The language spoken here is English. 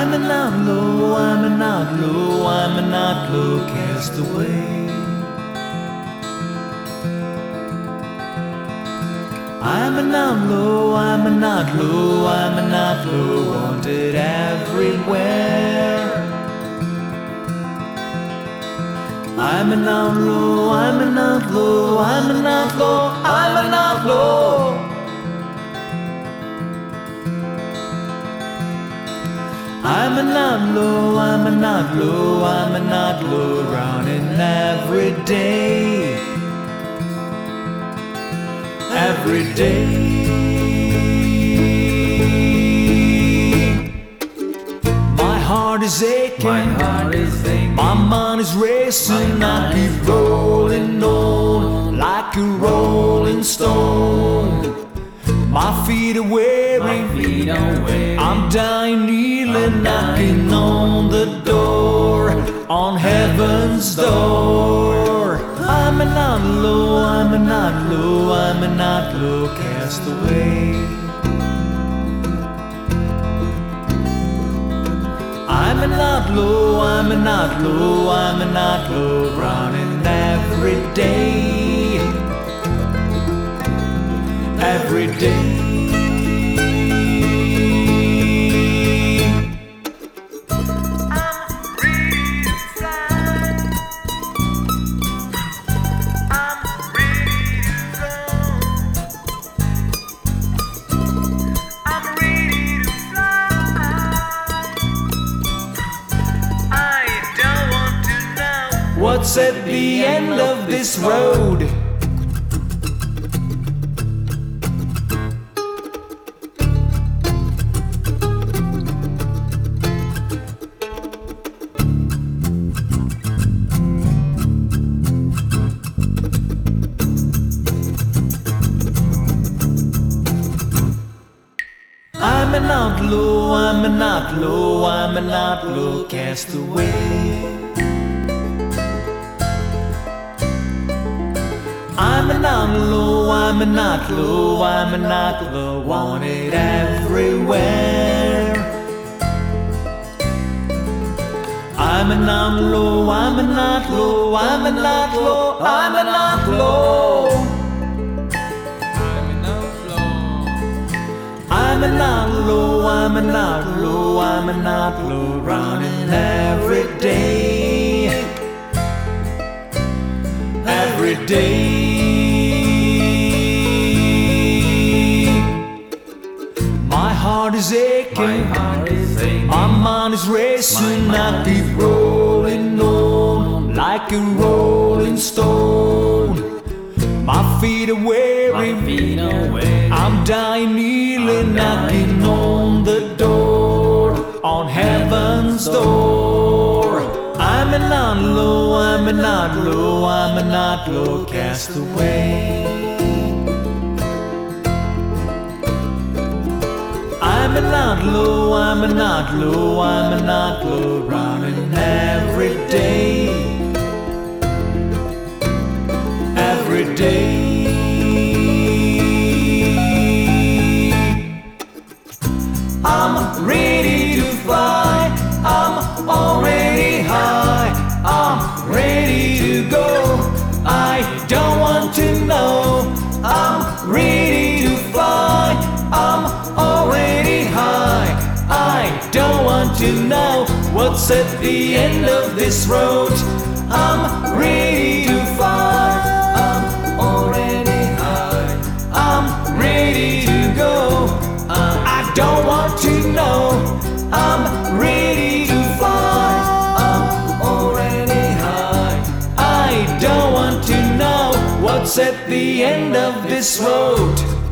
I'm an outlaw, I'm an outlaw, I'm an outlaw castaway. I'm an outlaw, I'm an outlaw, I'm an outlaw, wanted everywhere. I'm an outlaw, I'm an outlaw, I'm an outlaw, I'm an outlaw. I'm an outlaw, I'm an outlaw, I'm an outlaw, running every day. Every day. My heart is aching, my mind is racing, I keep rolling on like a rolling stone. My feet are wearing, I'm dying kneeling, knocking on the door, on heaven's door. I'm an outlaw, I'm an outlaw, I'm an outlaw castaway. I'm an outlaw, I'm an outlaw, I'm an outlaw, running every day. Every day. What's at the end of this road? I'm an outlaw, I'm an outlaw, I'm an outlaw castaway. I'm an outlaw, I'm an outlaw, I'm an outlaw, wanted everywhere. I'm an outlaw, I'm an outlaw, I'm an outlaw, I'm an outlaw. I'm an outlaw, I'm an outlaw, I'm an outlaw, running every day. Every day. My heart is aching, my mind is racing, I keep rolling on like a rolling stone. My feet are wearing, I'm dying kneeling, knocking on the door, on heaven's door. I'm an outlaw, I'm an outlaw, I'm an outlaw castaway. I'm an outlaw, I'm an outlaw, I'm an outlaw, running every day. Every day. I'm ready to fly, I'm already high, I'm ready to go, I don't want to know. I'm ready to fly, I'm already high, I don't want to know what's at the end of this road. I'm ready to fly, I'm already high, I'm ready to go, I don't want to know. I'm ready to fly, I'm already high, I don't want to know what's at the end of this road.